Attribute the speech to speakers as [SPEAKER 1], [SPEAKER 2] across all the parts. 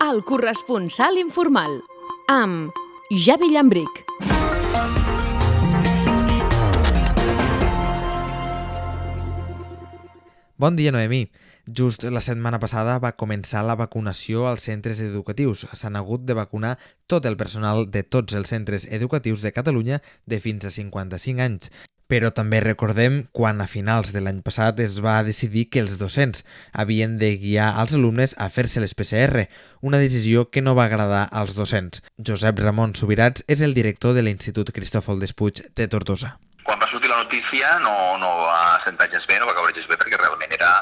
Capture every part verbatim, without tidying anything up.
[SPEAKER 1] El corresponsal informal, amb Javi Llambric.
[SPEAKER 2] Bon dia, Noemí. Just la setmana passada va començar la vacunació als centres educatius. S'han hagut de vacunar tot el personal de tots els centres educatius de Catalunya de fins a cinquanta-cinc anys. Però també recordem quan a finals de l'any passat es va decidir que els docents havien de guiar als alumnes a fer-se les P C R, una decisió que no va agradar als docents. Josep Ramon Subirats és el director de l'Institut Cristòfol Despuig de Tortosa.
[SPEAKER 3] Quan va sortir la notícia no, no va sentar gens bé, no va caure gens bé, perquè realment era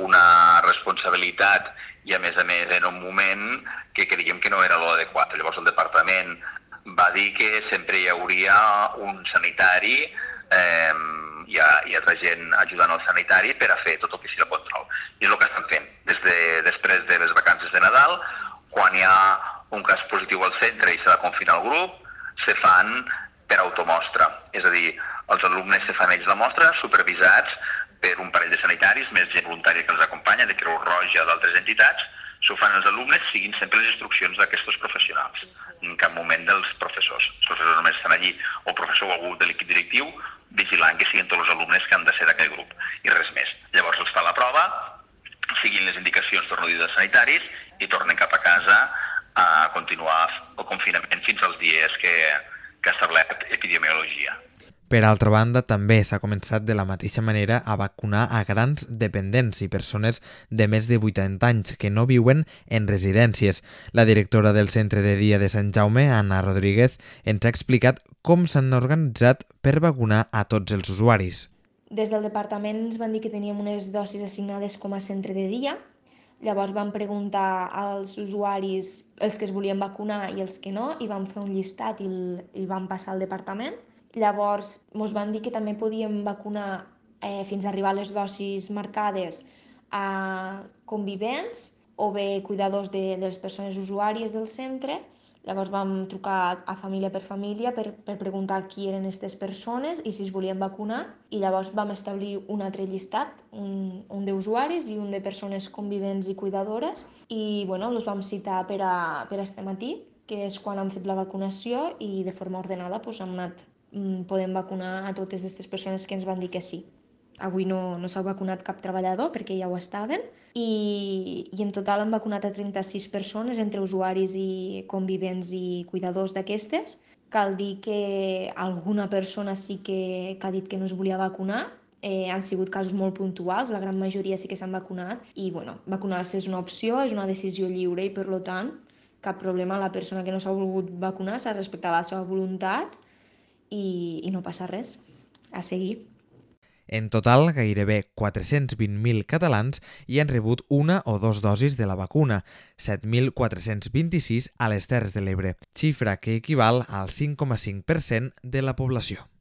[SPEAKER 3] una responsabilitat i a més a més en un moment que creiem que no era l'adequat. Llavors el departament va dir que sempre hi hauria un sanitari eh, i, a, i altra gent ajudant al sanitari per a fer tot el que sigui el control. I és el que estan fent. Des de, després de les vacances de Nadal, quan hi ha un cas positiu al centre i s'ha de confinar el grup, se fan per automostra. És a dir, els alumnes se fan ells la mostra, supervisats per un parell de sanitaris, més gent voluntària que els acompanya, de Creu Roja, d'altres entitats, s'ho fan els alumnes seguint sempre les instruccions d'aquests professionals, en cap moment dels professors. Els professors només estan allí, o el professor o algú de l'equip directiu, vigilant que siguin tots els alumnes que han de ser d'aquell grup, i res més. Llavors els fa la prova, seguint les indicacions, torno a dir, dels sanitaris, i tornen cap a casa a continuar el confinament fins als dies que, que ha establert epidemiologia.
[SPEAKER 2] Per altra banda, també s'ha començat de la mateixa manera a vacunar a grans dependents i persones de més de vuitanta anys que no viuen en residències. La directora del Centre de Dia de Sant Jaume, Anna Rodríguez, ens ha explicat com s'han organitzat per vacunar a tots els usuaris.
[SPEAKER 4] Des del departament ens van dir que teníem unes dosis assignades com a centre de dia. Llavors vam preguntar als usuaris els que es volien vacunar i els que no, i vam fer un llistat i el, el vam passar al departament. Llavors ens van dir que també podíem vacunar eh, fins a arribar a les dosis marcades a convivents o bé cuidadors de, de les persones usuàries del centre. Llavors vam trucar a família per família per, per preguntar qui eren aquestes persones i si es volien vacunar, i llavors vam establir un altre llistat, un, un d'usuaris i un de persones convivents i cuidadores, i bueno, els vam citar per a, per a este matí, que és quan han fet la vacunació, i de forma ordenada doncs, hem anat podem vacunar a totes aquestes persones que ens van dir que sí. Avui no, no s'ha vacunat cap treballador perquè ja ho estaven, i, i en total hem vacunat a trenta-sis persones entre usuaris i convivents i cuidadors d'aquestes. Cal dir que alguna persona sí que, que ha dit que no es volia vacunar. Eh, han sigut casos molt puntuals, la gran majoria sí que s'han vacunat, i bueno, vacunar-se és una opció, és una decisió lliure, i per tant cap problema. La persona que no s'ha volgut vacunar s'ha respectat la seva voluntat i, i no passa res. A seguir.
[SPEAKER 2] En total, gairebé quatre-cents vint mil catalans hi han rebut una o dos dosis de la vacuna, set mil quatre-cents vint-i-sis a les Terres de l'Ebre, xifra que equival al cinc coma cinc per cent de la població.